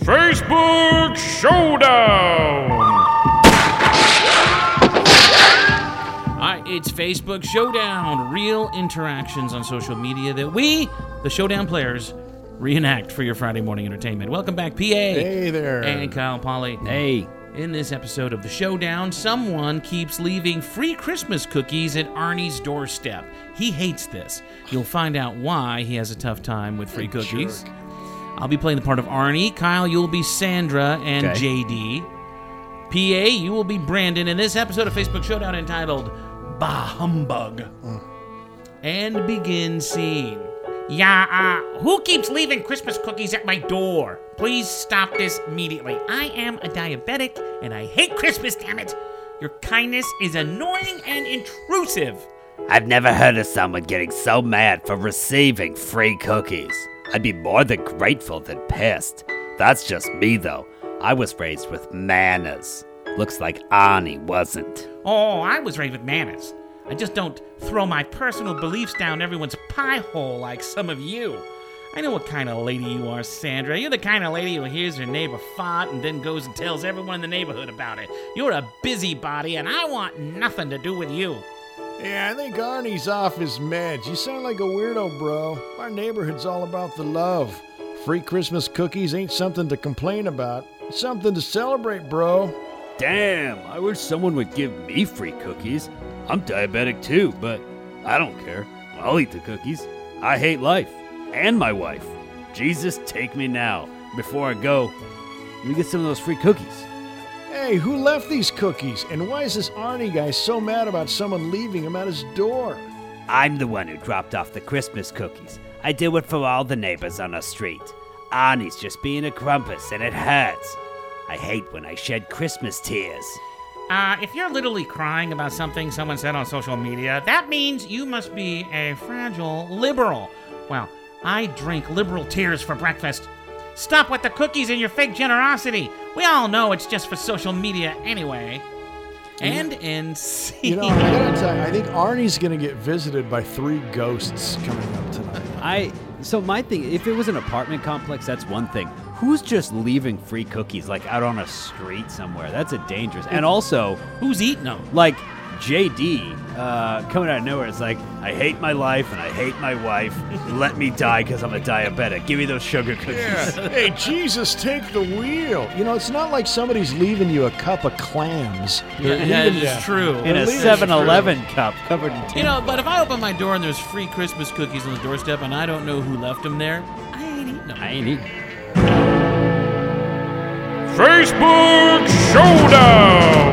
Facebook Showdown! Alright, it's Facebook Showdown. Real interactions on social media that we, the Showdown players, reenact for your Friday morning entertainment. Welcome back, PA. Hey there. And Kyle Polly. Hey. In this episode of the Showdown, someone keeps leaving free Christmas cookies at Arnie's doorstep. He hates this. You'll find out why he has a tough time with free cookies. Jerk. I'll be playing the part of Arnie. Kyle, you'll be Sandra and JD. PA, you will be Brandon in this episode of Facebook Showdown entitled Bah Humbug. And begin scene. Who keeps leaving Christmas cookies at my door? Please stop this immediately. I am a diabetic, and I hate Christmas, damn it. Your kindness is annoying and intrusive. I've never heard of someone getting so mad for receiving free cookies. I'd be more than grateful than pissed. That's just me, though. I was raised with manners. Looks like Arnie wasn't. Oh, I was raised with manners. I just don't throw my personal beliefs down everyone's pie hole like some of you. I know what kind of lady you are, Sandra. You're the kind of lady who hears her neighbor fart and then goes and tells everyone in the neighborhood about it. You're a busybody, and I want nothing to do with you. Yeah, I think Arnie's off his meds. You sound like a weirdo, bro. Our neighborhood's all about the love. Free Christmas cookies ain't something to complain about. It's something to celebrate, bro. Damn, I wish someone would give me free cookies. I'm diabetic too, but I don't care. I'll eat the cookies. I hate life. And my wife. Jesus, take me now. Before I go, let me get some of those free cookies. Hey, who left these cookies? And why is this Arnie guy so mad about someone leaving him at his door? I'm the one who dropped off the Christmas cookies. I do it for all the neighbors on our street. Arnie's just being a grumpus, and it hurts. I hate when I shed Christmas tears. If you're literally crying about something someone said on social media, that means you must be a fragile liberal. Well, I drink liberal tears for breakfast. Stop with the cookies and your fake generosity. We all know it's just for social media anyway. And in scene. You know, I gotta tell you, I think Arnie's gonna get visited by 3 ghosts coming up tonight. So my thing, if it was an apartment complex, that's one thing. Who's just leaving free cookies, like out on a street somewhere? That's a dangerous. And also, who's eating them? Like JD coming out of nowhere, it's like, I hate my life and I hate my wife. Let me die because I'm a diabetic. Give me those sugar cookies. Yeah. Hey, Jesus, take the wheel. You know, it's not like somebody's leaving you a cup of clams. That is true. In a 7-Eleven cup covered in tin. You know, but if I open my door and there's free Christmas cookies on the doorstep and I don't know who left them there, I ain't eating them. I ain't eating. Facebook Showdown!